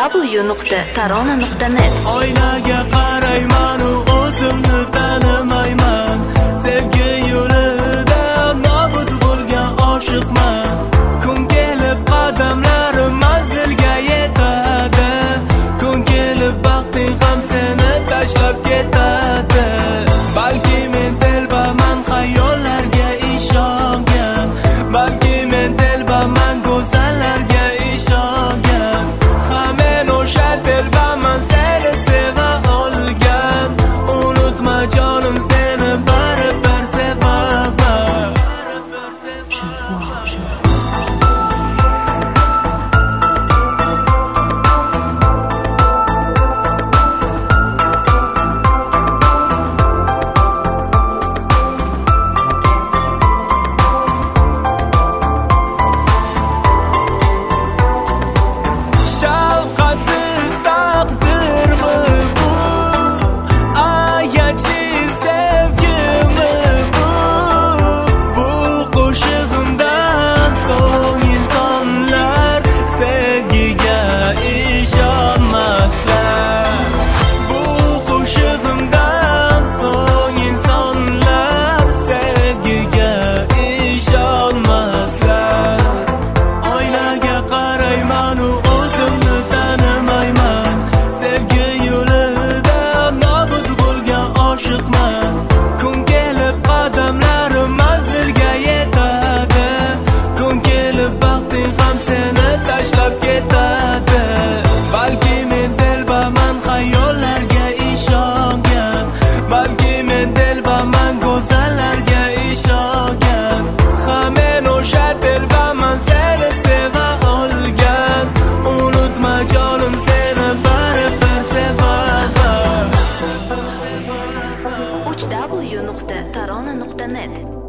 www.tarona.net. Oynaga qarayman, o'zimni tanimayman. Sevgi yo'lida nobud bo'lgan oshiqman. Kun kelib qadamlarim manzilga yetadi. Kun kelib baxting ham seni tashlab ketadi. Balki men telbaman, xayollarga ishongan. Balki men telbaman, go'zallarga ishongan. Ha men o'sha telbaman, seni seva olgan. Unutma jonim, seni baribir sevaman. Shafqatsiz taqdirmi bu? Ayatsiz sevgimi bu? Bu qo'shig'imdan so'ng insonlar sevgiga ishonmaslar. Bu qo'shig'imdan so'ng insonlar sevgiga ishonmaslar. Oynaga qarayman, o'zimni tanimayman. Sevgi yo'lida nobud bo'lgan oshiqman. Kun kelib qadamlarim manzilga yetadi. Kun kelib baxting ham seni tashlab ketadi. Balki men telbaman, xayollarga ishongan. Balki men telbaman, go'zallarga ishongan. Ha men o'sha telbaman, seni seva olgan. Unutma jonim, seni baribir sevaman. www.tarona.net.